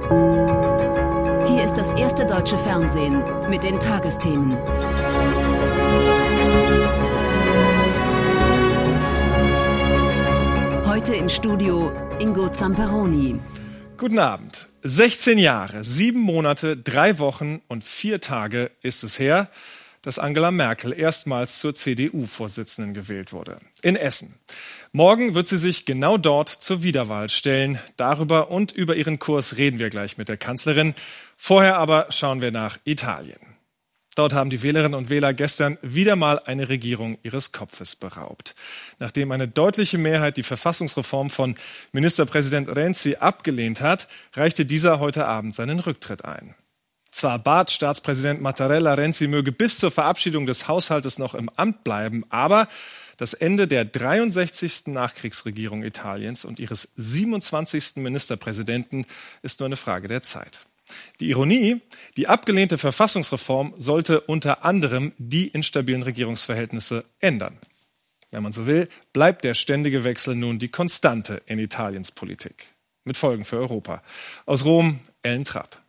Hier ist das erste deutsche Fernsehen mit den Tagesthemen. Heute im Studio Ingo Zamperoni. Guten Abend. 16 Jahre, 7 Monate, 3 Wochen und 4 Tage ist es her, dass Angela Merkel erstmals zur CDU-Vorsitzenden gewählt wurde. In Essen. Morgen wird sie sich genau dort zur Wiederwahl stellen. Darüber und über ihren Kurs reden wir gleich mit der Kanzlerin. Vorher aber schauen wir nach Italien. Dort haben die Wählerinnen und Wähler gestern wieder mal eine Regierung ihres Kopfes beraubt. Nachdem eine deutliche Mehrheit die Verfassungsreform von Ministerpräsident Renzi abgelehnt hat, reichte dieser heute Abend seinen Rücktritt ein. Zwar bat Staatspräsident Mattarella, Renzi möge bis zur Verabschiedung des Haushaltes noch im Amt bleiben, aber das Ende der 63. Nachkriegsregierung Italiens und ihres 27. Ministerpräsidenten ist nur eine Frage der Zeit. Die Ironie: Die abgelehnte Verfassungsreform sollte unter anderem die instabilen Regierungsverhältnisse ändern. Wenn man so will, bleibt der ständige Wechsel nun die Konstante in Italiens Politik. Mit Folgen für Europa. Aus Rom, Ellen Trapp.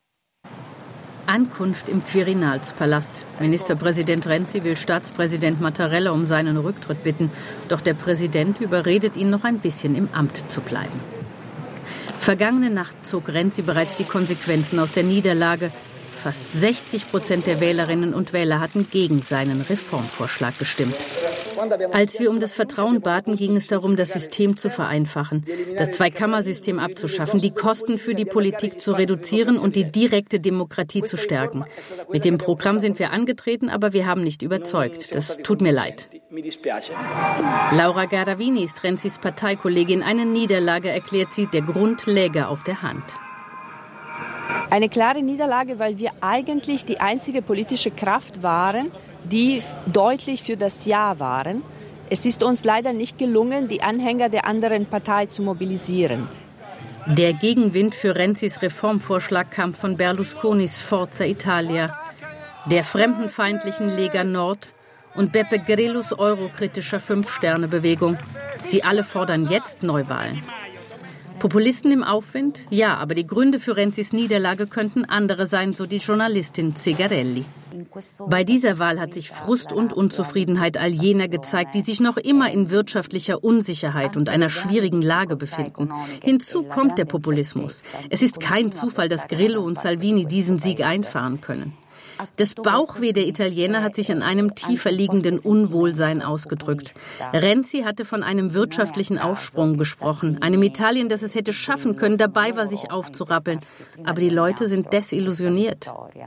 Ankunft im Quirinalspalast. Ministerpräsident Renzi will Staatspräsident Mattarella um seinen Rücktritt bitten. Doch der Präsident überredet ihn, noch ein bisschen im Amt zu bleiben. Vergangene Nacht zog Renzi bereits die Konsequenzen aus der Niederlage. Fast 60% der Wählerinnen und Wähler hatten gegen seinen Reformvorschlag gestimmt. Als wir um das Vertrauen baten, ging es darum, das System zu vereinfachen, das Zweikammersystem abzuschaffen, die Kosten für die Politik zu reduzieren und die direkte Demokratie zu stärken. Mit dem Programm sind wir angetreten, aber wir haben nicht überzeugt. Das tut mir leid. Laura Garavini ist Renzis Parteikollegin. Eine Niederlage, erklärt sie, der Grund läge auf der Hand. Eine klare Niederlage, weil wir eigentlich die einzige politische Kraft waren, die deutlich für das Ja waren. Es ist uns leider nicht gelungen, die Anhänger der anderen Partei zu mobilisieren. Der Gegenwind für Renzis Reformvorschlag kam von Berlusconis Forza Italia, der fremdenfeindlichen Lega Nord und Beppe Grillus eurokritischer 5-Sterne-Bewegung. Sie alle fordern jetzt Neuwahlen. Populisten im Aufwind? Ja, aber die Gründe für Renzis Niederlage könnten andere sein, so die Journalistin Zegarelli. Bei dieser Wahl hat sich Frust und Unzufriedenheit all jener gezeigt, die sich noch immer in wirtschaftlicher Unsicherheit und einer schwierigen Lage befinden. Hinzu kommt der Populismus. Es ist kein Zufall, dass Grillo und Salvini diesen Sieg einfahren können. Das Bauchweh der Italiener hat sich in einem tiefer liegenden Unwohlsein ausgedrückt. Renzi hatte von einem wirtschaftlichen Aufschwung gesprochen, einem Italien, das es hätte schaffen können, dabei war, sich aufzurappeln. Aber die Leute sind desillusioniert.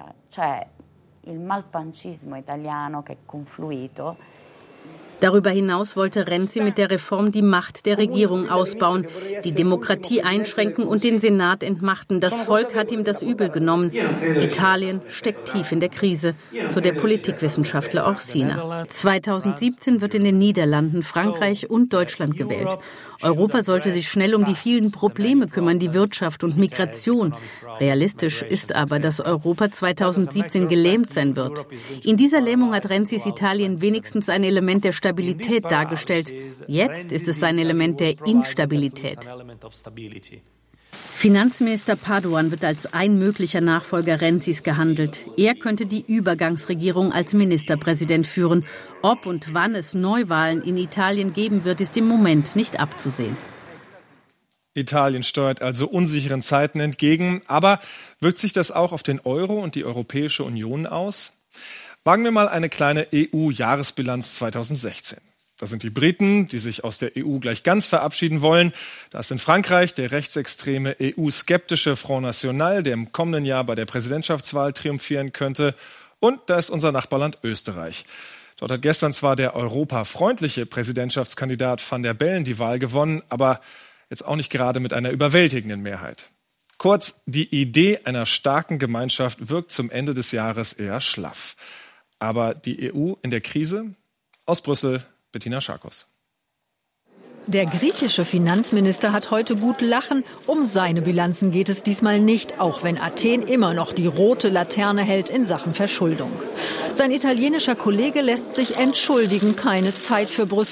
Darüber hinaus wollte Renzi mit der Reform die Macht der Regierung ausbauen, die Demokratie einschränken und den Senat entmachten. Das Volk hat ihm das übel genommen. Italien steckt tief in der Krise, so der Politikwissenschaftler Orsina. 2017 wird in den Niederlanden, Frankreich und Deutschland gewählt. Europa sollte sich schnell um die vielen Probleme kümmern, die Wirtschaft und Migration. Realistisch ist aber, dass Europa 2017 gelähmt sein wird. In dieser Lähmung hat Renzis Italien wenigstens ein Element der Stabilität dargestellt. Jetzt ist es ein Element der Instabilität. Finanzminister Padoan wird als ein möglicher Nachfolger Renzis gehandelt. Er könnte die Übergangsregierung als Ministerpräsident führen. Ob und wann es Neuwahlen in Italien geben wird, ist im Moment nicht abzusehen. Italien steuert also unsicheren Zeiten entgegen. Aber wirkt sich das auch auf den Euro und die Europäische Union aus? Wagen wir mal eine kleine EU-Jahresbilanz 2016. Das sind die Briten, die sich aus der EU gleich ganz verabschieden wollen. Da ist in Frankreich der rechtsextreme EU-skeptische Front National, der im kommenden Jahr bei der Präsidentschaftswahl triumphieren könnte. Und da ist unser Nachbarland Österreich. Dort hat gestern zwar der europafreundliche Präsidentschaftskandidat Van der Bellen die Wahl gewonnen, aber jetzt auch nicht gerade mit einer überwältigenden Mehrheit. Kurz, die Idee einer starken Gemeinschaft wirkt zum Ende des Jahres eher schlaff. Aber die EU in der Krise? Aus Brüssel, Bettina Scharkus. Der griechische Finanzminister hat heute gut lachen. Um seine Bilanzen geht es diesmal nicht, auch wenn Athen immer noch die rote Laterne hält in Sachen Verschuldung. Sein italienischer Kollege lässt sich entschuldigen, keine Zeit für Brüssel.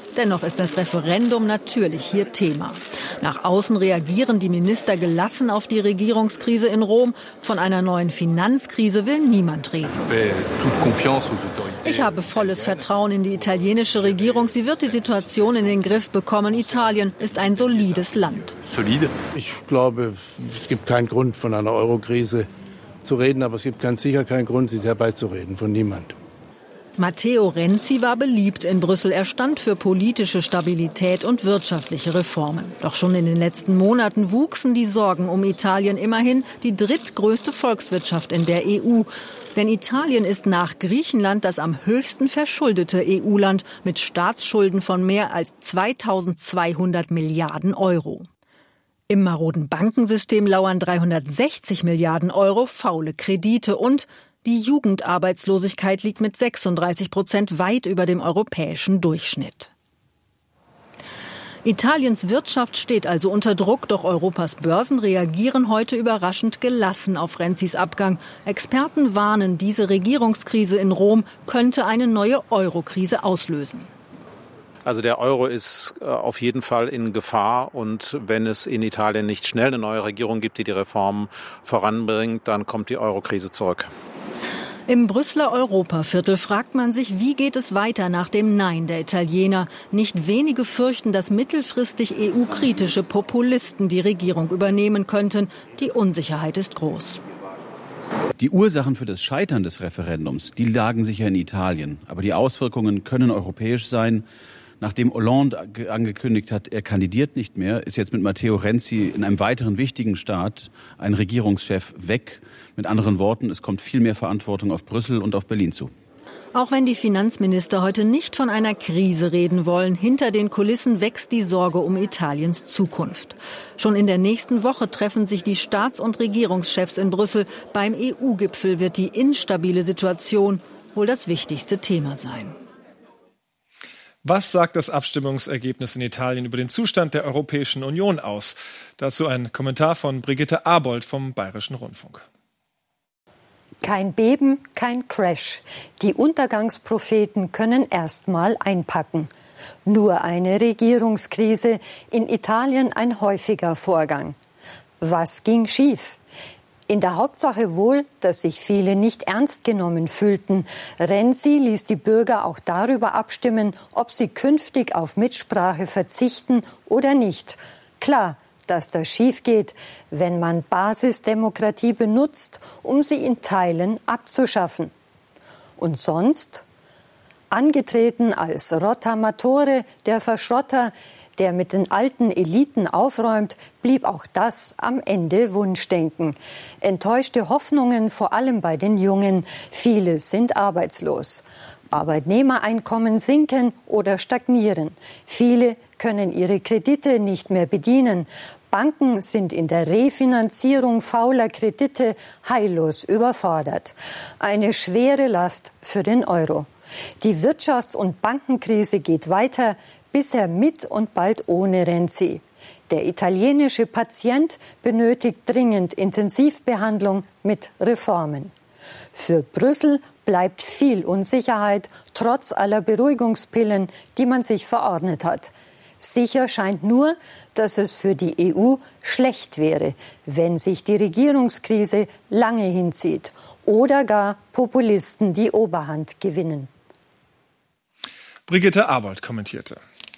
Dennoch ist das Referendum natürlich hier Thema. Nach außen reagieren die Minister gelassen auf die Regierungskrise in Rom. Von einer neuen Finanzkrise will niemand reden. Ich habe volles Vertrauen in die italienische Regierung. Sie wird die Situation in den Griff bekommen. Italien ist ein solides Land. Ich glaube, es gibt keinen Grund, von einer Eurokrise zu reden, aber es gibt ganz sicher keinen Grund, sie herbeizureden, von niemand. Matteo Renzi war beliebt in Brüssel. Er stand für politische Stabilität und wirtschaftliche Reformen. Doch schon in den letzten Monaten wuchsen die Sorgen um Italien, immerhin die drittgrößte Volkswirtschaft in der EU. Denn Italien ist nach Griechenland das am höchsten verschuldete EU-Land mit Staatsschulden von mehr als 2.200 Milliarden Euro. Im maroden Bankensystem lauern 360 Milliarden Euro faule Kredite und die Jugendarbeitslosigkeit liegt mit 36% weit über dem europäischen Durchschnitt. Italiens Wirtschaft steht also unter Druck, doch Europas Börsen reagieren heute überraschend gelassen auf Renzis Abgang. Experten warnen, diese Regierungskrise in Rom könnte eine neue Eurokrise auslösen. Also der Euro ist auf jeden Fall in Gefahr und wenn es in Italien nicht schnell eine neue Regierung gibt, die die Reformen voranbringt, dann kommt die Eurokrise zurück. Im Brüsseler Europaviertel fragt man sich, wie geht es weiter nach dem Nein der Italiener? Nicht wenige fürchten, dass mittelfristig EU-kritische Populisten die Regierung übernehmen könnten. Die Unsicherheit ist groß. Die Ursachen für das Scheitern des Referendums, die lagen sicher in Italien. Aber die Auswirkungen können europäisch sein. Nachdem Hollande angekündigt hat, er kandidiert nicht mehr, ist jetzt mit Matteo Renzi in einem weiteren wichtigen Staat ein Regierungschef weg. Mit anderen Worten, es kommt viel mehr Verantwortung auf Brüssel und auf Berlin zu. Auch wenn die Finanzminister heute nicht von einer Krise reden wollen, hinter den Kulissen wächst die Sorge um Italiens Zukunft. Schon in der nächsten Woche treffen sich die Staats- und Regierungschefs in Brüssel. Beim EU-Gipfel wird die instabile Situation wohl das wichtigste Thema sein. Was sagt das Abstimmungsergebnis in Italien über den Zustand der Europäischen Union aus? Dazu ein Kommentar von Brigitte Abold vom Bayerischen Rundfunk. Kein Beben, kein Crash. Die Untergangspropheten können erstmal einpacken. Nur eine Regierungskrise, in Italien ein häufiger Vorgang. Was ging schief? In der Hauptsache wohl, dass sich viele nicht ernst genommen fühlten. Renzi ließ die Bürger auch darüber abstimmen, ob sie künftig auf Mitsprache verzichten oder nicht. Klar, dass das schief geht, wenn man Basisdemokratie benutzt, um sie in Teilen abzuschaffen. Und sonst? Angetreten als Rottamatore, der Verschrotter, der mit den alten Eliten aufräumt, blieb auch das am Ende Wunschdenken. Enttäuschte Hoffnungen, vor allem bei den Jungen. Viele sind arbeitslos. Arbeitnehmereinkommen sinken oder stagnieren. Viele können ihre Kredite nicht mehr bedienen. Banken sind in der Refinanzierung fauler Kredite heillos überfordert. Eine schwere Last für den Euro. Die Wirtschafts- und Bankenkrise geht weiter, bisher mit und bald ohne Renzi. Der italienische Patient benötigt dringend Intensivbehandlung mit Reformen. Für Brüssel bleibt viel Unsicherheit, trotz aller Beruhigungspillen, die man sich verordnet hat. Sicher scheint nur, dass es für die EU schlecht wäre, wenn sich die Regierungskrise lange hinzieht oder gar Populisten die Oberhand gewinnen. Brigitte Abold kommentierte.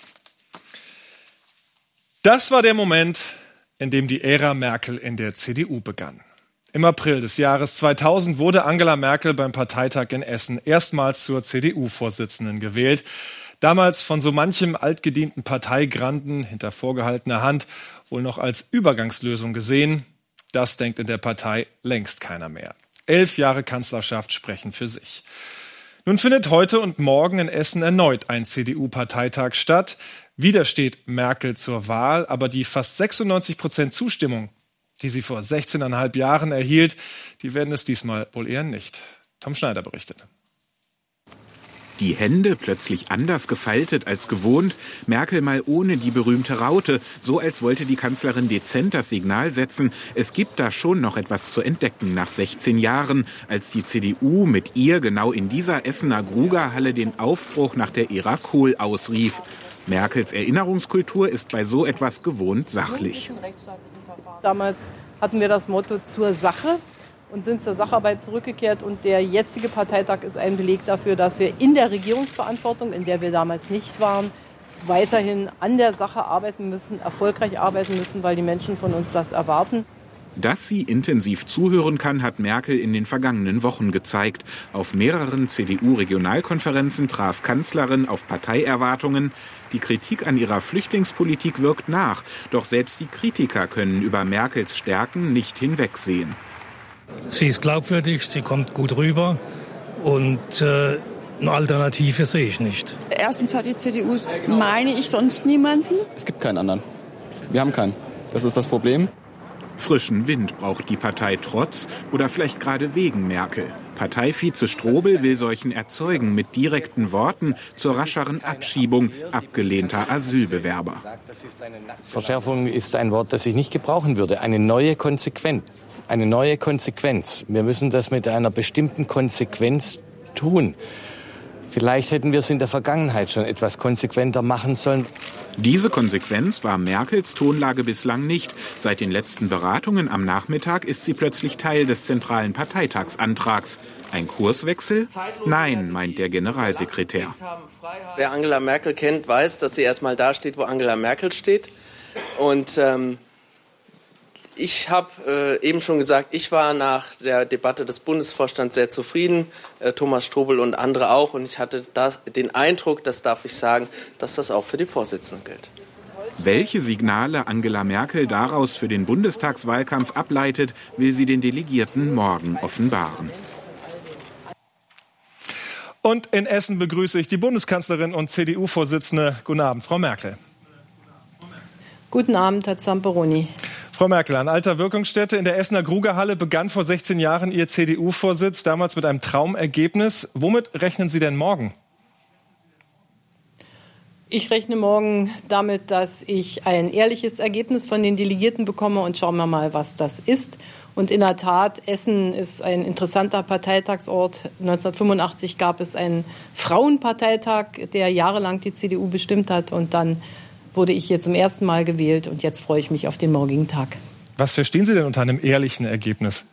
Das war der Moment, in dem die Ära Merkel in der CDU begann. Im April des Jahres 2000 wurde Angela Merkel beim Parteitag in Essen erstmals zur CDU-Vorsitzenden gewählt. Damals von so manchem altgedienten Parteigranden hinter vorgehaltener Hand wohl noch als Übergangslösung gesehen. Das denkt in der Partei längst keiner mehr. 11 Jahre Kanzlerschaft sprechen für sich. Nun findet heute und morgen in Essen erneut ein CDU-Parteitag statt. Wieder steht Merkel zur Wahl, aber die fast 96% Zustimmung, die sie vor 16,5 Jahren erhielt, die werden es diesmal wohl eher nicht. Tom Schneider berichtet. Die Hände plötzlich anders gefaltet als gewohnt. Merkel mal ohne die berühmte Raute. So als wollte die Kanzlerin dezent das Signal setzen. Es gibt da schon noch etwas zu entdecken nach 16 Jahren, als die CDU mit ihr genau in dieser Essener Grugerhalle den Aufbruch nach der Ära Kohl ausrief. Merkels Erinnerungskultur ist bei so etwas gewohnt sachlich. Damals hatten wir das Motto zur Sache und sind zur Sacharbeit zurückgekehrt. Und der jetzige Parteitag ist ein Beleg dafür, dass wir in der Regierungsverantwortung, in der wir damals nicht waren, weiterhin an der Sache arbeiten müssen, erfolgreich arbeiten müssen, weil die Menschen von uns das erwarten. Dass sie intensiv zuhören kann, hat Merkel in den vergangenen Wochen gezeigt. Auf mehreren CDU-Regionalkonferenzen traf Kanzlerin auf Parteierwartungen. Die Kritik an ihrer Flüchtlingspolitik wirkt nach. Doch selbst die Kritiker können über Merkels Stärken nicht hinwegsehen. Sie ist glaubwürdig, sie kommt gut rüber und eine Alternative sehe ich nicht. Erstens hat die CDU, meine ich, sonst niemanden. Es gibt keinen anderen. Wir haben keinen. Das ist das Problem. Frischen Wind braucht die Partei trotz oder vielleicht gerade wegen Merkel. Parteivize Strobel will solchen erzeugen mit direkten Worten zur rascheren Abschiebung abgelehnter Asylbewerber. Verschärfung ist ein Wort, das ich nicht gebrauchen würde. Eine neue Konsequenz. Wir müssen das mit einer bestimmten Konsequenz tun. Vielleicht hätten wir es in der Vergangenheit schon etwas konsequenter machen sollen. Diese Konsequenz war Merkels Tonlage bislang nicht. Seit den letzten Beratungen am Nachmittag ist sie plötzlich Teil des zentralen Parteitagsantrags. Ein Kurswechsel? Nein, meint der Generalsekretär. Wer Angela Merkel kennt, weiß, dass sie erstmal da steht, wo Angela Merkel steht. Und ich habe eben schon gesagt, ich war nach der Debatte des Bundesvorstands sehr zufrieden, Thomas Strobel und andere auch. Und ich hatte den Eindruck, das darf ich sagen, dass das auch für die Vorsitzenden gilt. Welche Signale Angela Merkel daraus für den Bundestagswahlkampf ableitet, will sie den Delegierten morgen offenbaren. Und in Essen begrüße ich die Bundeskanzlerin und CDU-Vorsitzende. Guten Abend, Frau Merkel. Guten Abend, Herr Zamperoni. Frau Merkel, an alter Wirkungsstätte in der Essener Grugerhalle begann vor 16 Jahren Ihr CDU-Vorsitz, damals mit einem Traumergebnis. Womit rechnen Sie denn morgen? Ich rechne morgen damit, dass ich ein ehrliches Ergebnis von den Delegierten bekomme und schauen wir mal, was das ist. Und in der Tat, Essen ist ein interessanter Parteitagsort. 1985 gab es einen Frauenparteitag, der jahrelang die CDU bestimmt hat. Und dann wurde ich hier zum ersten Mal gewählt und jetzt freue ich mich auf den morgigen Tag. Was verstehen Sie denn unter einem ehrlichen Ergebnis?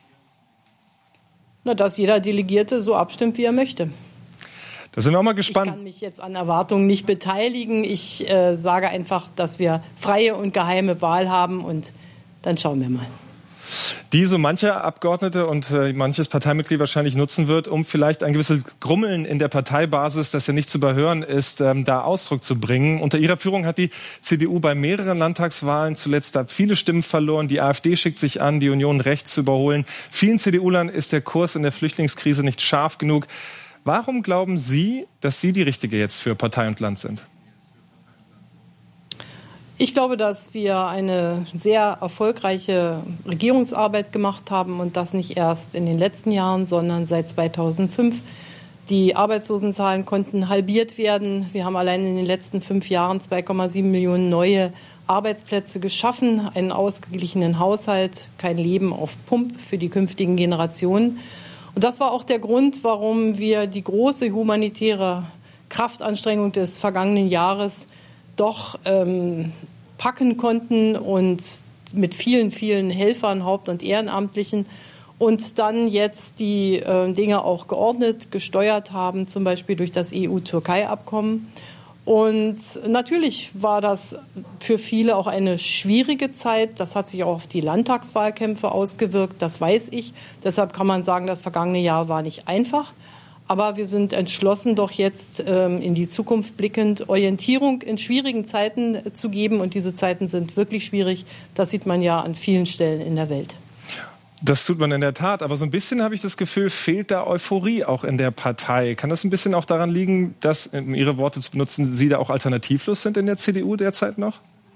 Na, dass jeder Delegierte so abstimmt, wie er möchte. Da sind wir auch mal gespannt. Ich kann mich jetzt an Erwartungen nicht beteiligen. Ich sage einfach, dass wir freie und geheime Wahl haben und dann schauen wir mal. Die so mancher Abgeordnete und manches Parteimitglied wahrscheinlich nutzen wird, um vielleicht ein gewisses Grummeln in der Parteibasis, das ja nicht zu überhören ist, da Ausdruck zu bringen. Unter ihrer Führung hat die CDU bei mehreren Landtagswahlen zuletzt viele Stimmen verloren. Die AfD schickt sich an, die Union rechts zu überholen. Vielen CDU-Lern ist der Kurs in der Flüchtlingskrise nicht scharf genug. Warum glauben Sie, dass Sie die Richtige jetzt für Partei und Land sind? Ich glaube, dass wir eine sehr erfolgreiche Regierungsarbeit gemacht haben und das nicht erst in den letzten Jahren, sondern seit 2005. Die Arbeitslosenzahlen konnten halbiert werden. Wir haben allein in den letzten 5 Jahren 2,7 Millionen neue Arbeitsplätze geschaffen, einen ausgeglichenen Haushalt, kein Leben auf Pump für die künftigen Generationen. Und das war auch der Grund, warum wir die große humanitäre Kraftanstrengung des vergangenen Jahres doch packen konnten und mit vielen, vielen Helfern, Haupt- und Ehrenamtlichen und dann jetzt die Dinge auch geordnet, gesteuert haben, zum Beispiel durch das EU-Türkei-Abkommen. Und natürlich war das für viele auch eine schwierige Zeit. Das hat sich auch auf die Landtagswahlkämpfe ausgewirkt, das weiß ich. Deshalb kann man sagen, das vergangene Jahr war nicht einfach. Aber wir sind entschlossen, doch jetzt in die Zukunft blickend Orientierung in schwierigen Zeiten zu geben. Und diese Zeiten sind wirklich schwierig. Das sieht man ja an vielen Stellen in der Welt. Das tut man in der Tat. Aber so ein bisschen habe ich das Gefühl, fehlt da Euphorie auch in der Partei. Kann das ein bisschen auch daran liegen, dass, um Ihre Worte zu benutzen, Sie da auch alternativlos sind in der CDU derzeit noch?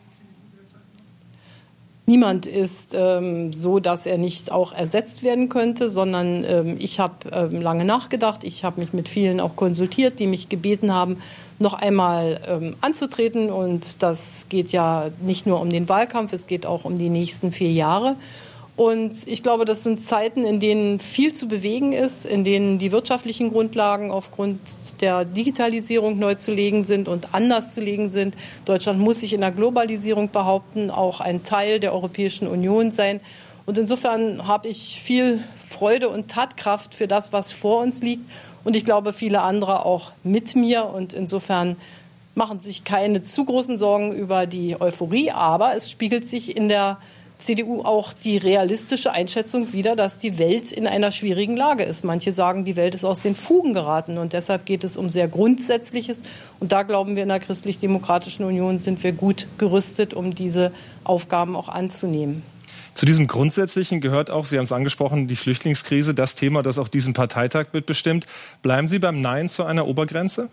Niemand ist so, dass er nicht auch ersetzt werden könnte, sondern ich habe lange nachgedacht. Ich habe mich mit vielen auch konsultiert, die mich gebeten haben, noch einmal anzutreten. Und das geht ja nicht nur um den Wahlkampf, es geht auch um die nächsten 4 Jahre. Und ich glaube, das sind Zeiten, in denen viel zu bewegen ist, in denen die wirtschaftlichen Grundlagen aufgrund der Digitalisierung neu zu legen sind und anders zu legen sind. Deutschland muss sich in der Globalisierung behaupten, auch ein Teil der Europäischen Union sein. Und insofern habe ich viel Freude und Tatkraft für das, was vor uns liegt. Und ich glaube, viele andere auch mit mir. Und insofern machen sich keine zu großen Sorgen über die Euphorie. Aber es spiegelt sich in der CDU auch die realistische Einschätzung wider, dass die Welt in einer schwierigen Lage ist. Manche sagen, die Welt ist aus den Fugen geraten und deshalb geht es um sehr Grundsätzliches. Und da glauben wir, in der Christlich-Demokratischen Union sind wir gut gerüstet, um diese Aufgaben auch anzunehmen. Zu diesem Grundsätzlichen gehört auch, Sie haben es angesprochen, die Flüchtlingskrise, das Thema, das auch diesen Parteitag mitbestimmt. Bleiben Sie beim Nein zu einer Obergrenze?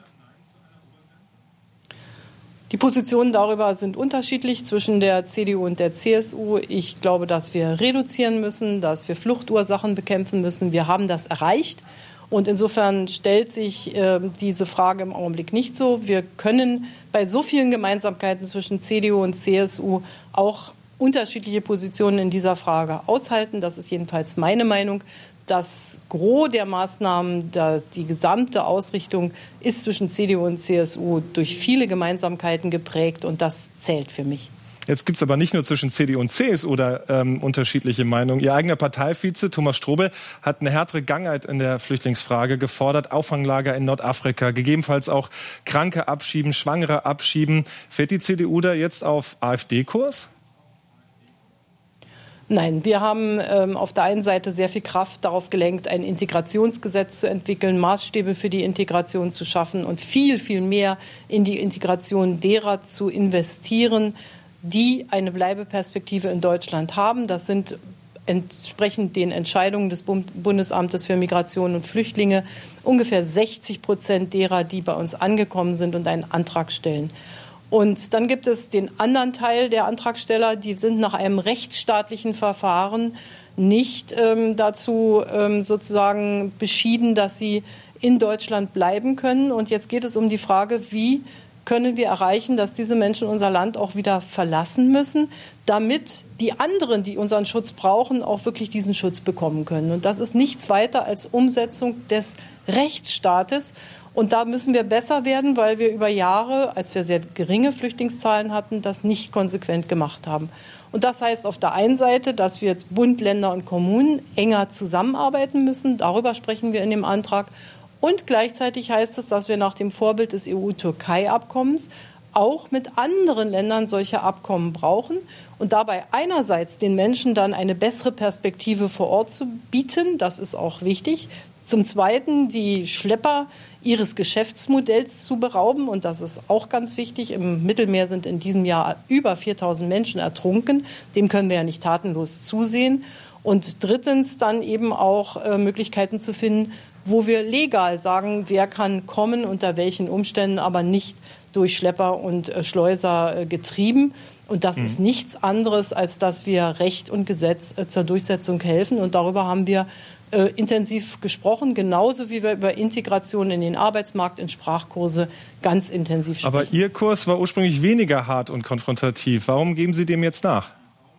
Die Positionen darüber sind unterschiedlich zwischen der CDU und der CSU. Ich glaube, dass wir reduzieren müssen, dass wir Fluchtursachen bekämpfen müssen. Wir haben das erreicht. Und insofern stellt sich diese Frage im Augenblick nicht so. Wir können bei so vielen Gemeinsamkeiten zwischen CDU und CSU auch unterschiedliche Positionen in dieser Frage aushalten. Das ist jedenfalls meine Meinung. Das Gros der Maßnahmen, die gesamte Ausrichtung ist zwischen CDU und CSU durch viele Gemeinsamkeiten geprägt und das zählt für mich. Jetzt gibt es aber nicht nur zwischen CDU und CSU unterschiedliche Meinungen. Ihr eigener Parteivize Thomas Strobel hat eine härtere Gangart in der Flüchtlingsfrage gefordert. Auffanglager in Nordafrika, gegebenenfalls auch Kranke abschieben, Schwangere abschieben. Fährt die CDU da jetzt auf AfD-Kurs? Nein, wir haben auf der einen Seite sehr viel Kraft darauf gelenkt, ein Integrationsgesetz zu entwickeln, Maßstäbe für die Integration zu schaffen und viel, viel mehr in die Integration derer zu investieren, die eine Bleibeperspektive in Deutschland haben. Das sind entsprechend den Entscheidungen des Bundesamtes für Migration und Flüchtlinge ungefähr 60% derer, die bei uns angekommen sind und einen Antrag stellen. Und dann gibt es den anderen Teil der Antragsteller, die sind nach einem rechtsstaatlichen Verfahren nicht dazu sozusagen beschieden, dass sie in Deutschland bleiben können. Und jetzt geht es um die Frage, wie können wir erreichen, dass diese Menschen unser Land auch wieder verlassen müssen, damit die anderen, die unseren Schutz brauchen, auch wirklich diesen Schutz bekommen können. Und das ist nichts weiter als Umsetzung des Rechtsstaates. Und da müssen wir besser werden, weil wir über Jahre, als wir sehr geringe Flüchtlingszahlen hatten, das nicht konsequent gemacht haben. Und das heißt auf der einen Seite, dass wir jetzt Bund, Länder und Kommunen enger zusammenarbeiten müssen. Darüber sprechen wir in dem Antrag. Und gleichzeitig heißt es, dass wir nach dem Vorbild des EU-Türkei-Abkommens auch mit anderen Ländern solche Abkommen brauchen und dabei einerseits den Menschen dann eine bessere Perspektive vor Ort zu bieten, das ist auch wichtig. Zum Zweiten die Schlepper ihres Geschäftsmodells zu berauben und das ist auch ganz wichtig. Im Mittelmeer sind in diesem Jahr über 4.000 Menschen ertrunken. Dem können wir ja nicht tatenlos zusehen. Und drittens dann eben auch Möglichkeiten zu finden, wo wir legal sagen, wer kann kommen, unter welchen Umständen, aber nicht durch Schlepper und Schleuser getrieben. Und das ist nichts anderes, als dass wir Recht und Gesetz zur Durchsetzung helfen. Und darüber haben wir intensiv gesprochen, genauso wie wir über Integration in den Arbeitsmarkt, in Sprachkurse ganz intensiv sprechen. Aber Ihr Kurs war ursprünglich weniger hart und konfrontativ. Warum geben Sie dem jetzt nach?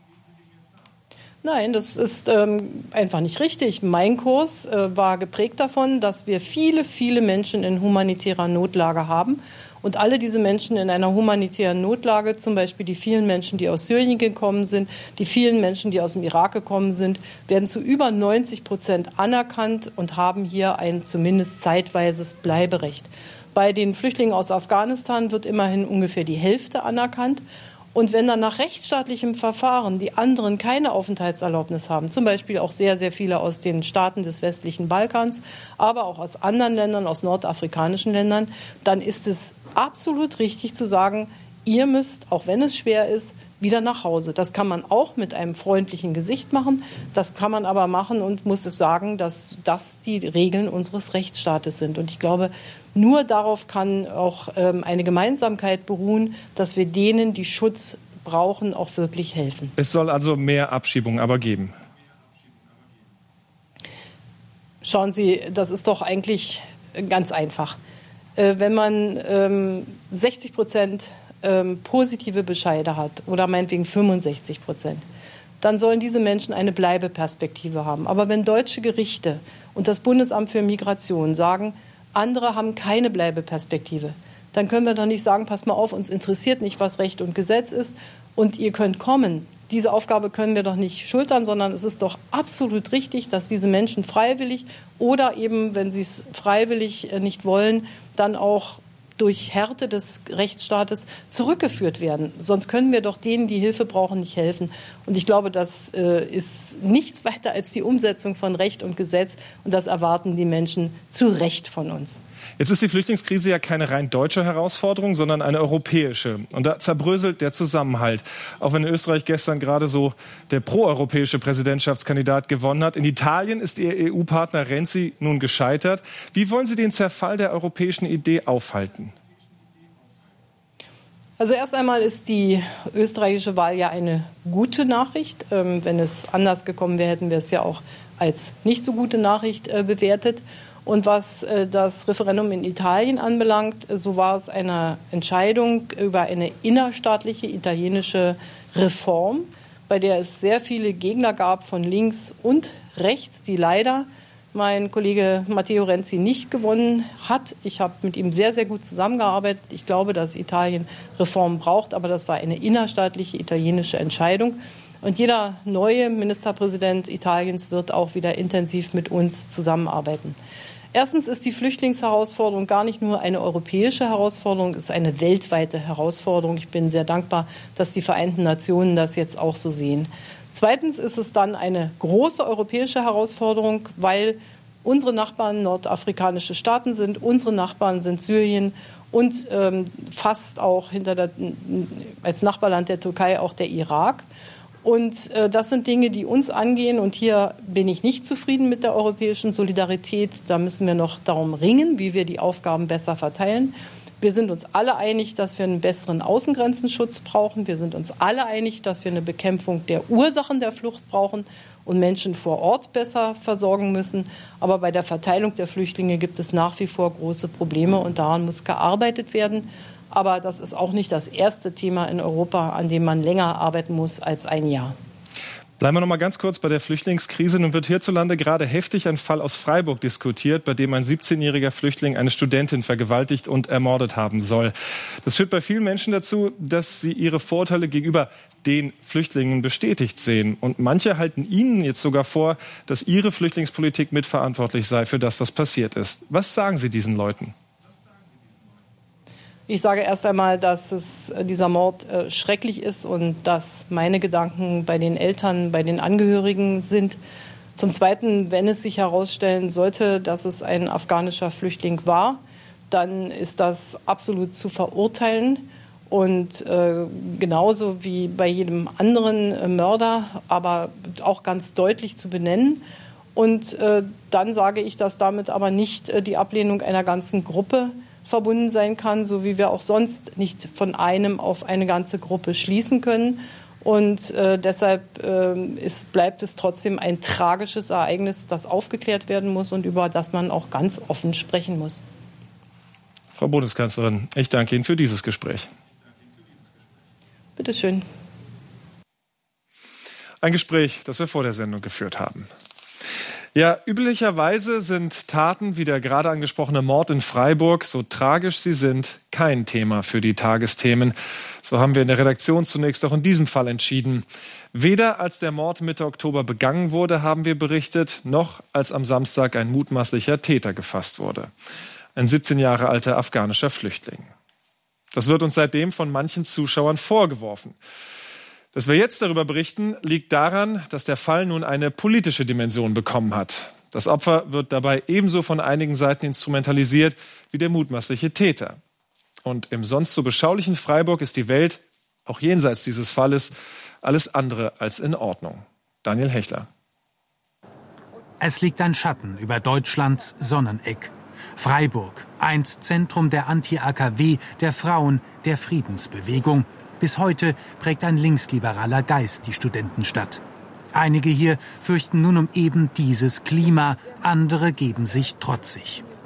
Nein, das ist einfach nicht richtig. Mein Kurs war geprägt davon, dass wir viele, viele Menschen in humanitärer Notlage haben. Und alle diese Menschen in einer humanitären Notlage, zum Beispiel die vielen Menschen, die aus Syrien gekommen sind, die vielen Menschen, die aus dem Irak gekommen sind, werden zu über 90% anerkannt und haben hier ein zumindest zeitweises Bleiberecht. Bei den Flüchtlingen aus Afghanistan wird immerhin ungefähr die Hälfte anerkannt. Und wenn dann nach rechtsstaatlichem Verfahren die anderen keine Aufenthaltserlaubnis haben, zum Beispiel auch sehr, sehr viele aus den Staaten des westlichen Balkans, aber auch aus anderen Ländern, aus nordafrikanischen Ländern, dann ist es absolut richtig zu sagen, ihr müsst, auch wenn es schwer ist, wieder nach Hause. Das kann man auch mit einem freundlichen Gesicht machen. Das kann man aber machen und muss sagen, dass das die Regeln unseres Rechtsstaates sind. Und ich glaube, nur darauf kann auch eine Gemeinsamkeit beruhen, dass wir denen, die Schutz brauchen, auch wirklich helfen. Es soll also mehr Abschiebungen aber geben. Schauen Sie, das ist doch eigentlich ganz einfach. Wenn man 60% positive Bescheide hat oder meinetwegen 65%, dann sollen diese Menschen eine Bleibeperspektive haben. Aber wenn deutsche Gerichte und das Bundesamt für Migration sagen, andere haben keine Bleibeperspektive, dann können wir doch nicht sagen, passt mal auf, uns interessiert nicht, was Recht und Gesetz ist und ihr könnt kommen. Diese Aufgabe können wir doch nicht schultern, sondern es ist doch absolut richtig, dass diese Menschen freiwillig oder eben, wenn sie es freiwillig nicht wollen, dann auch durch Härte des Rechtsstaates zurückgeführt werden. Sonst können wir doch denen, die Hilfe brauchen, nicht helfen. Und ich glaube, das ist nichts weiter als die Umsetzung von Recht und Gesetz. Und das erwarten die Menschen zu Recht von uns. Jetzt ist die Flüchtlingskrise ja keine rein deutsche Herausforderung, sondern eine europäische. Und da zerbröselt der Zusammenhalt. Auch wenn in Österreich gestern gerade so der proeuropäische Präsidentschaftskandidat gewonnen hat. In Italien ist Ihr EU-Partner Renzi nun gescheitert. Wie wollen Sie den Zerfall der europäischen Idee aufhalten? Also erst einmal ist die österreichische Wahl ja eine gute Nachricht. Wenn es anders gekommen wäre, hätten wir es ja auch als nicht so gute Nachricht bewertet. Und was das Referendum in Italien anbelangt, so war es eine Entscheidung über eine innerstaatliche italienische Reform, bei der es sehr viele Gegner gab von links und rechts, die leider mein Kollege Matteo Renzi nicht gewonnen hat. Ich habe mit ihm sehr, sehr gut zusammengearbeitet. Ich glaube, dass Italien Reformen braucht, aber das war eine innerstaatliche italienische Entscheidung. Und jeder neue Ministerpräsident Italiens wird auch wieder intensiv mit uns zusammenarbeiten. Erstens ist die Flüchtlingsherausforderung gar nicht nur eine europäische Herausforderung, es ist eine weltweite Herausforderung. Ich bin sehr dankbar, dass die Vereinten Nationen das jetzt auch so sehen. Zweitens ist es dann eine große europäische Herausforderung, weil unsere Nachbarn nordafrikanische Staaten sind, unsere Nachbarn sind Syrien und fast auch als Nachbarland der Türkei auch der Irak. Und das sind Dinge, die uns angehen. Und hier bin ich nicht zufrieden mit der europäischen Solidarität. Da müssen wir noch darum ringen, wie wir die Aufgaben besser verteilen. Wir sind uns alle einig, dass wir einen besseren Außengrenzenschutz brauchen. Wir sind uns alle einig, dass wir eine Bekämpfung der Ursachen der Flucht brauchen und Menschen vor Ort besser versorgen müssen. Aber bei der Verteilung der Flüchtlinge gibt es nach wie vor große Probleme und daran muss gearbeitet werden. Aber das ist auch nicht das erste Thema in Europa, an dem man länger arbeiten muss als ein Jahr. Bleiben wir noch mal ganz kurz bei der Flüchtlingskrise. Nun wird hierzulande gerade heftig ein Fall aus Freiburg diskutiert, bei dem ein 17-jähriger Flüchtling eine Studentin vergewaltigt und ermordet haben soll. Das führt bei vielen Menschen dazu, dass sie ihre Vorurteile gegenüber den Flüchtlingen bestätigt sehen. Und manche halten ihnen jetzt sogar vor, dass ihre Flüchtlingspolitik mitverantwortlich sei für das, was passiert ist. Was sagen Sie diesen Leuten? Ich sage erst einmal, dass dieser Mord schrecklich ist und dass meine Gedanken bei den Eltern, bei den Angehörigen sind. Zum Zweiten, wenn es sich herausstellen sollte, dass es ein afghanischer Flüchtling war, dann ist das absolut zu verurteilen. Und genauso wie bei jedem anderen Mörder, aber auch ganz deutlich zu benennen. Und dann sage ich, dass damit aber nicht die Ablehnung einer ganzen Gruppe verbunden sein kann, so wie wir auch sonst nicht von einem auf eine ganze Gruppe schließen können. Und deshalb bleibt es trotzdem ein tragisches Ereignis, das aufgeklärt werden muss und über das man auch ganz offen sprechen muss. Frau Bundeskanzlerin, ich danke Ihnen für dieses Gespräch. Bitte schön. Ein Gespräch, das wir vor der Sendung geführt haben. Ja, üblicherweise sind Taten wie der gerade angesprochene Mord in Freiburg, so tragisch sie sind, kein Thema für die Tagesthemen. So haben wir in der Redaktion zunächst auch in diesem Fall entschieden. Weder als der Mord Mitte Oktober begangen wurde, haben wir berichtet, noch als am Samstag ein mutmaßlicher Täter gefasst wurde. Ein 17 Jahre alter afghanischer Flüchtling. Das wird uns seitdem von manchen Zuschauern vorgeworfen. Dass wir jetzt darüber berichten, liegt daran, dass der Fall nun eine politische Dimension bekommen hat. Das Opfer wird dabei ebenso von einigen Seiten instrumentalisiert wie der mutmaßliche Täter. Und im sonst so beschaulichen Freiburg ist die Welt, auch jenseits dieses Falles, alles andere als in Ordnung. Daniel Hechler. Es liegt ein Schatten über Deutschlands Sonneneck. Freiburg, einst Zentrum der Anti-AKW, der Frauen, der Friedensbewegung. Bis heute prägt ein linksliberaler Geist die Studentenstadt. Einige hier fürchten nun um eben dieses Klima, andere geben sich trotzig.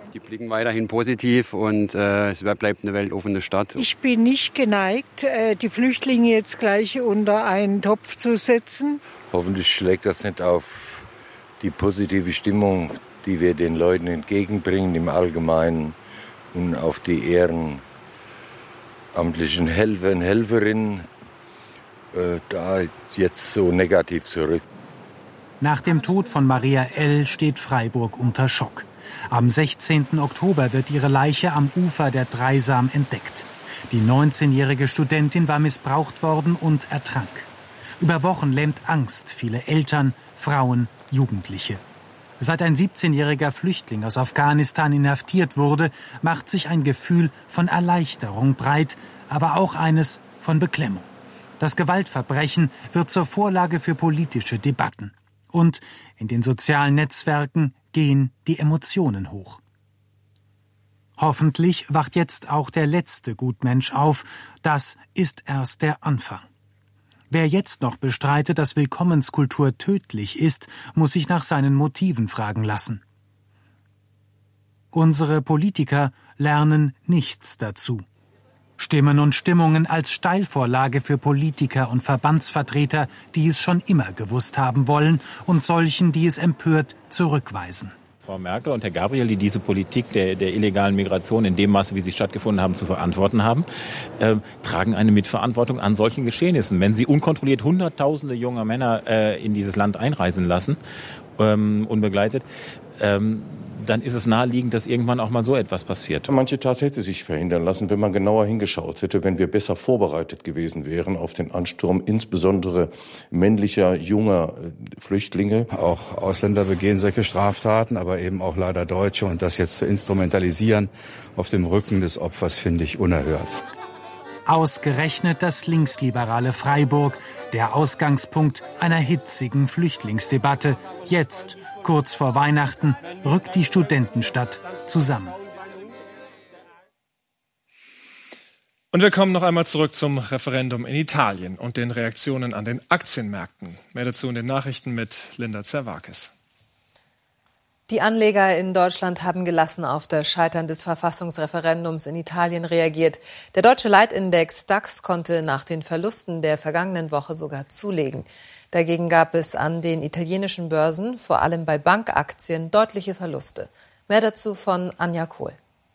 Die blicken weiterhin positiv und es bleibt eine weltoffene Stadt. Ich bin nicht geneigt, die Flüchtlinge jetzt gleich unter einen Topf zu setzen. Hoffentlich schlägt das nicht auf die positive Stimmung, die wir den Leuten entgegenbringen im Allgemeinen und auf die ehrenamtlichen Helfer und Helferinnen da jetzt so negativ zurück. Nach dem Tod von Maria L. steht Freiburg unter Schock. Am 16. Oktober wird ihre Leiche am Ufer der Dreisam entdeckt. Die 19-jährige Studentin war missbraucht worden und ertrank. Über Wochen lähmt Angst viele Eltern, Frauen, Jugendliche. Seit ein 17-jähriger Flüchtling aus Afghanistan inhaftiert wurde, macht sich ein Gefühl von Erleichterung breit, aber auch eines von Beklemmung. Das Gewaltverbrechen wird zur Vorlage für politische Debatten. Und in den sozialen Netzwerken gehen die Emotionen hoch. Hoffentlich wacht jetzt auch der letzte Gutmensch auf. Das ist erst der Anfang. Wer jetzt noch bestreitet, dass Willkommenskultur tödlich ist, muss sich nach seinen Motiven fragen lassen. Unsere Politiker lernen nichts dazu. Stimmen und Stimmungen als Steilvorlage für Politiker und Verbandsvertreter, die es schon immer gewusst haben wollen und solchen, die es empört zurückweisen. Frau Merkel und Herr Gabriel, die diese Politik der illegalen Migration in dem Maße, wie sie stattgefunden haben, zu verantworten haben, tragen eine Mitverantwortung an solchen Geschehnissen. Wenn sie unkontrolliert Hunderttausende junger Männer in dieses Land einreisen lassen, unbegleitet, dann ist es naheliegend, dass irgendwann auch mal so etwas passiert. Manche Tat hätte sich verhindern lassen, wenn man genauer hingeschaut hätte, wenn wir besser vorbereitet gewesen wären auf den Ansturm, insbesondere männlicher, junger Flüchtlinge. Auch Ausländer begehen solche Straftaten, aber eben auch leider Deutsche. Und das jetzt zu instrumentalisieren auf dem Rücken des Opfers, finde ich unerhört. Ausgerechnet das linksliberale Freiburg, der Ausgangspunkt einer hitzigen Flüchtlingsdebatte. Jetzt, kurz vor Weihnachten, rückt die Studentenstadt zusammen. Und wir kommen noch einmal zurück zum Referendum in Italien und den Reaktionen an den Aktienmärkten. Mehr dazu in den Nachrichten mit Linda Zerwakis. Die Anleger in Deutschland haben gelassen auf das Scheitern des Verfassungsreferendums in Italien reagiert. Der deutsche Leitindex DAX konnte nach den Verlusten der vergangenen Woche sogar zulegen. Dagegen gab es an den italienischen Börsen, vor allem bei Bankaktien, deutliche Verluste. Mehr dazu von Anja Kohl.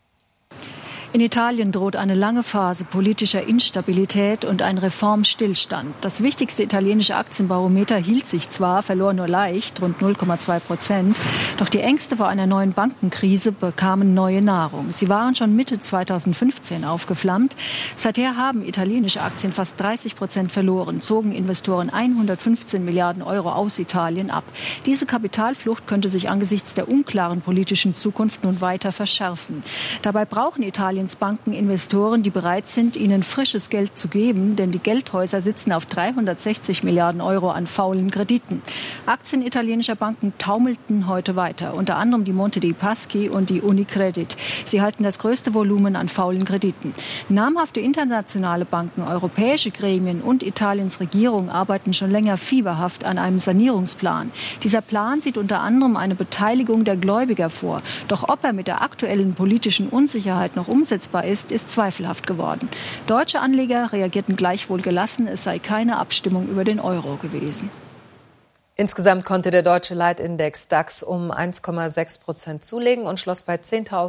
In Italien droht eine lange Phase politischer Instabilität und ein Reformstillstand. Das wichtigste italienische Aktienbarometer hielt sich zwar, verlor nur leicht, rund 0,2%. Doch die Ängste vor einer neuen Bankenkrise bekamen neue Nahrung. Sie waren schon Mitte 2015 aufgeflammt. Seither haben italienische Aktien fast 30% verloren, zogen Investoren 115 Milliarden Euro aus Italien ab. Diese Kapitalflucht könnte sich angesichts der unklaren politischen Zukunft nun weiter verschärfen. Dabei brauchen Italiens Banken Investoren, die bereit sind, ihnen frisches Geld zu geben, denn die Geldhäuser sitzen auf 360 Milliarden Euro an faulen Krediten. Aktien italienischer Banken taumelten heute weiter, unter anderem die Monte dei Paschi und die Unicredit. Sie halten das größte Volumen an faulen Krediten. Namhafte internationale Banken, europäische Gremien und Italiens Regierung arbeiten schon länger fieberhaft an einem Sanierungsplan. Dieser Plan sieht unter anderem eine Beteiligung der Gläubiger vor. Doch ob er mit der aktuellen politischen Unsicherheit noch umsetzbar ist zweifelhaft geworden. Deutsche Anleger reagierten gleichwohl gelassen, es sei keine Abstimmung über den Euro gewesen. Insgesamt konnte der deutsche Leitindex DAX um 1,6% zulegen und schloss bei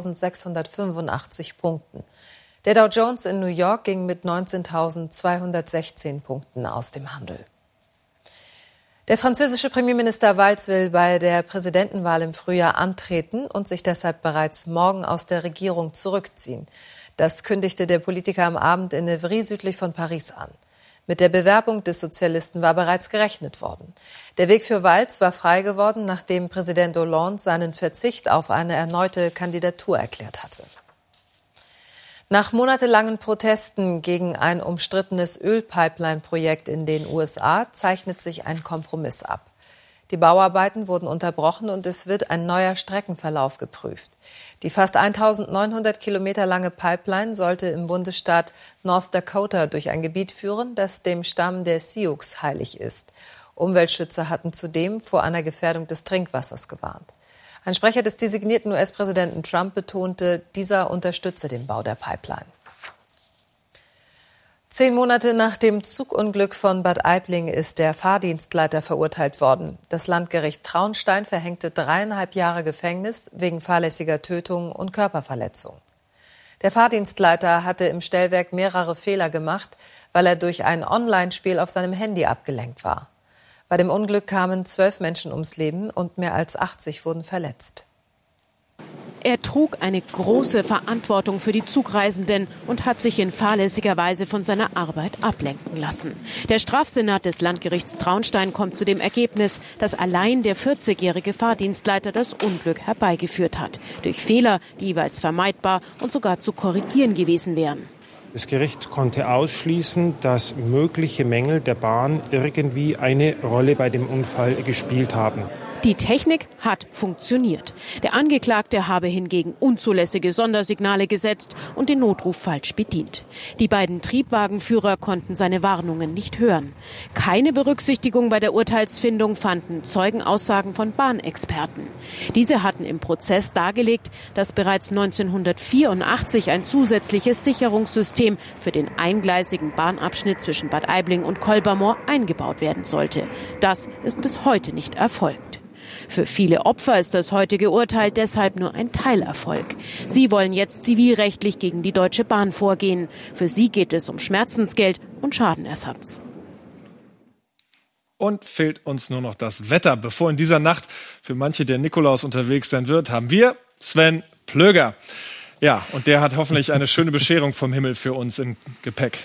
10.685 Punkten. Der Dow Jones in New York ging mit 19.216 Punkten aus dem Handel. Der französische Premierminister Valls will bei der Präsidentenwahl im Frühjahr antreten und sich deshalb bereits morgen aus der Regierung zurückziehen. Das kündigte der Politiker am Abend in Évry südlich von Paris an. Mit der Bewerbung des Sozialisten war bereits gerechnet worden. Der Weg für Valls war frei geworden, nachdem Präsident Hollande seinen Verzicht auf eine erneute Kandidatur erklärt hatte. Nach monatelangen Protesten gegen ein umstrittenes Ölpipeline-Projekt in den USA zeichnet sich ein Kompromiss ab. Die Bauarbeiten wurden unterbrochen und es wird ein neuer Streckenverlauf geprüft. Die fast 1900 Kilometer lange Pipeline sollte im Bundesstaat North Dakota durch ein Gebiet führen, das dem Stamm der Sioux heilig ist. Umweltschützer hatten zudem vor einer Gefährdung des Trinkwassers gewarnt. Ein Sprecher des designierten US-Präsidenten Trump betonte, dieser unterstütze den Bau der Pipeline. 10 Monate nach dem Zugunglück von Bad Aibling ist der Fahrdienstleiter verurteilt worden. Das Landgericht Traunstein verhängte 3,5 Jahre Gefängnis wegen fahrlässiger Tötung und Körperverletzung. Der Fahrdienstleiter hatte im Stellwerk mehrere Fehler gemacht, weil er durch ein Online-Spiel auf seinem Handy abgelenkt war. Bei dem Unglück kamen 12 Menschen ums Leben und mehr als 80 wurden verletzt. Er trug eine große Verantwortung für die Zugreisenden und hat sich in fahrlässiger Weise von seiner Arbeit ablenken lassen. Der Strafsenat des Landgerichts Traunstein kommt zu dem Ergebnis, dass allein der 40-jährige Fahrdienstleiter das Unglück herbeigeführt hat. Durch Fehler, die jeweils vermeidbar und sogar zu korrigieren gewesen wären. Das Gericht konnte ausschließen, dass mögliche Mängel der Bahn irgendwie eine Rolle bei dem Unfall gespielt haben. Die Technik hat funktioniert. Der Angeklagte habe hingegen unzulässige Sondersignale gesetzt und den Notruf falsch bedient. Die beiden Triebwagenführer konnten seine Warnungen nicht hören. Keine Berücksichtigung bei der Urteilsfindung fanden Zeugenaussagen von Bahnexperten. Diese hatten im Prozess dargelegt, dass bereits 1984 ein zusätzliches Sicherungssystem für den eingleisigen Bahnabschnitt zwischen Bad Aibling und Kolbermoor eingebaut werden sollte. Das ist bis heute nicht erfolgt. Für viele Opfer ist das heutige Urteil deshalb nur ein Teilerfolg. Sie wollen jetzt zivilrechtlich gegen die Deutsche Bahn vorgehen. Für sie geht es um Schmerzensgeld und Schadenersatz. Und fehlt uns nur noch das Wetter. Bevor in dieser Nacht für manche der Nikolaus unterwegs sein wird, haben wir Sven Plöger. Ja, und der hat hoffentlich eine schöne Bescherung vom Himmel für uns im Gepäck.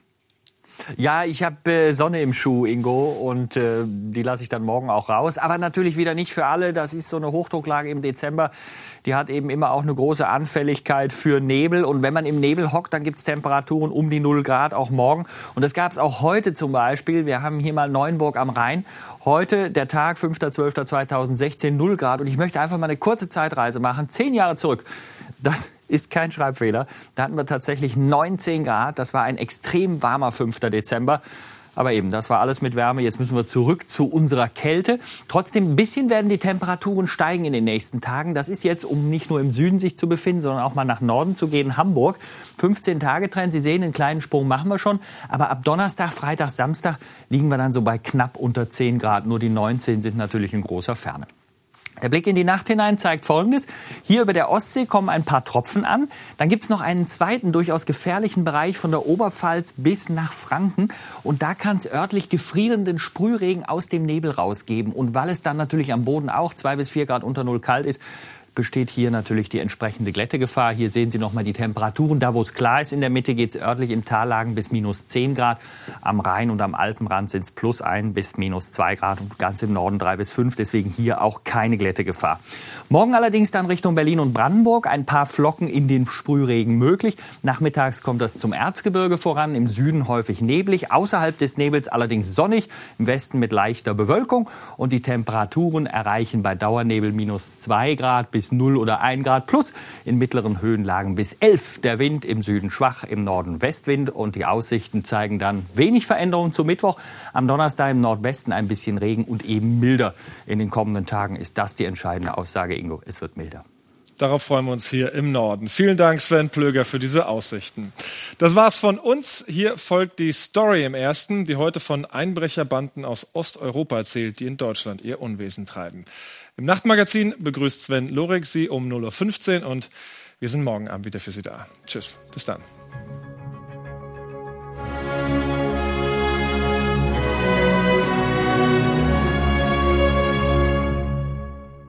Ja, ich habe Sonne im Schuh, Ingo, und die lasse ich dann morgen auch raus. Aber natürlich wieder nicht für alle. Das ist so eine Hochdrucklage im Dezember. Die hat eben immer auch eine große Anfälligkeit für Nebel. Und wenn man im Nebel hockt, dann gibt's Temperaturen um die 0 Grad, auch morgen. Und das gab's auch heute zum Beispiel. Wir haben hier mal Neuenburg am Rhein. Heute, der Tag, 5.12.2016, 0 Grad. Und ich möchte einfach mal eine kurze Zeitreise machen, 10 Jahre zurück. Das ist kein Schreibfehler. Da hatten wir tatsächlich 19 Grad. Das war ein extrem warmer 5. Dezember. Aber eben, das war alles mit Wärme. Jetzt müssen wir zurück zu unserer Kälte. Trotzdem, ein bisschen werden die Temperaturen steigen in den nächsten Tagen. Das ist jetzt, um nicht nur im Süden sich zu befinden, sondern auch mal nach Norden zu gehen, Hamburg. 15-Tage-Trend. Sie sehen, einen kleinen Sprung machen wir schon. Aber ab Donnerstag, Freitag, Samstag liegen wir dann so bei knapp unter 10 Grad. Nur die 19 sind natürlich in großer Ferne. Der Blick in die Nacht hinein zeigt Folgendes. Hier über der Ostsee kommen ein paar Tropfen an. Dann gibt's noch einen zweiten, durchaus gefährlichen Bereich von der Oberpfalz bis nach Franken. Und da kann es örtlich gefrierenden Sprühregen aus dem Nebel rausgeben. Und weil es dann natürlich am Boden auch 2 bis 4 Grad unter Null kalt ist, besteht hier natürlich die entsprechende Glättegefahr. Hier sehen Sie nochmal die Temperaturen. Da, wo es klar ist, in der Mitte geht es örtlich in Tallagen bis minus 10 Grad. Am Rhein und am Alpenrand sind es plus 1 bis minus 2 Grad und ganz im Norden 3 bis 5. Deswegen hier auch keine Glättegefahr. Morgen allerdings dann Richtung Berlin und Brandenburg. Ein paar Flocken in den Sprühregen möglich. Nachmittags kommt das zum Erzgebirge voran. Im Süden häufig neblig. Außerhalb des Nebels allerdings sonnig. Im Westen mit leichter Bewölkung. Und die Temperaturen erreichen bei Dauernebel minus 2 Grad bis 0 oder 1 Grad plus, in mittleren Höhenlagen bis 11. Der Wind im Süden schwach, im Norden Westwind und die Aussichten zeigen dann wenig Veränderungen zum Mittwoch. Am Donnerstag im Nordwesten ein bisschen Regen und eben milder. In den kommenden Tagen ist das die entscheidende Aussage, Ingo. Es wird milder. Darauf freuen wir uns hier im Norden. Vielen Dank, Sven Plöger, für diese Aussichten. Das war's von uns. Hier folgt die Story im Ersten, die heute von Einbrecherbanden aus Osteuropa erzählt, die in Deutschland ihr Unwesen treiben. Im Nachtmagazin begrüßt Sven Lorek Sie um 0.15 Uhr und wir sind morgen Abend wieder für Sie da. Tschüss, bis dann.